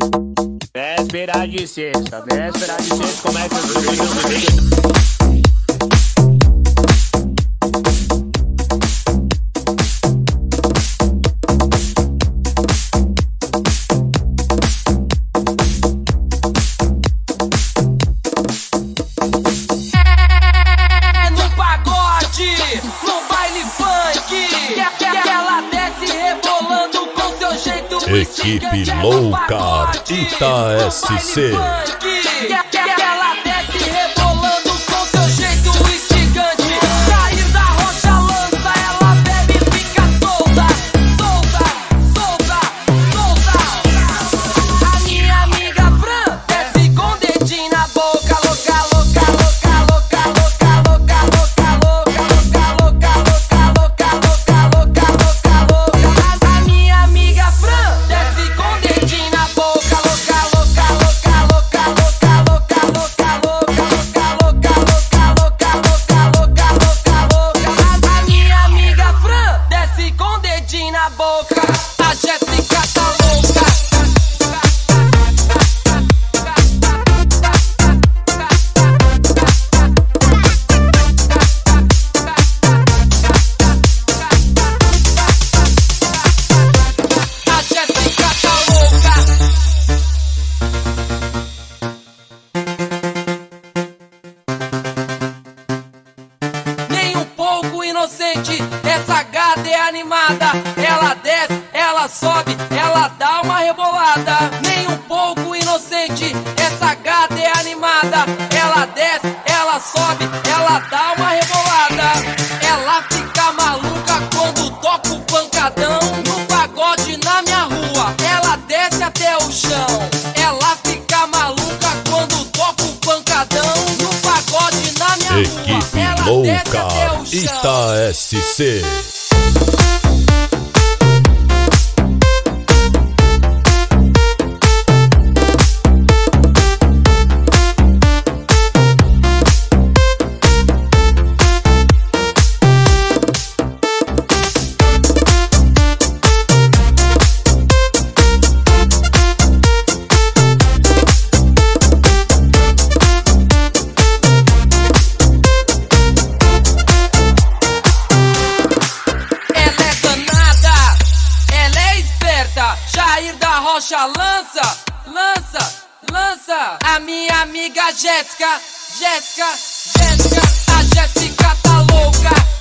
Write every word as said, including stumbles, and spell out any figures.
Véspera de sexta, véspera de sexta, como é que eu... Equipe Louca Ita S C. Ela desce rebolando com seu jeito instigante. Jair da Rocha lança, ela bebe e fica solta, solta, solta, solta. A minha amiga Fran desce com o dedinho na boca, louca, louca, louca, louca, louca, louca, louca, louca, louca, louca, louca, louca, louca, louca, louca. A minha amiga Fran desce com o dedinho na boca, louca, louca, louca, louca, louca, louca, louca, louca, louca, louca, louca, louca, louca, louca, louca. A minha amiga Fran desce com o dedinho na boca. A Jéssica tá louca. A Jéssica tá louca. Nem um pouco inocente, essa gata é animada. Ela desce, ela sobe, ela dá uma rebolada. Nem um pouco inocente, essa gata é animada. Ela desce, ela sobe, ela dá uma rebolada. Ela fica maluca quando toca o pancadão no pagode na minha rua. Ela desce até o chão. Ela fica maluca quando toca o pancadão no pagode na minha rua. Equipe Ela desce Louca até o chão. Ita S C. Ela é danada, ela é esperta. Jair da Rocha lança, lança, lança. A minha amiga Jéssica, Jéssica, Jéssica. A Jéssica tá louca.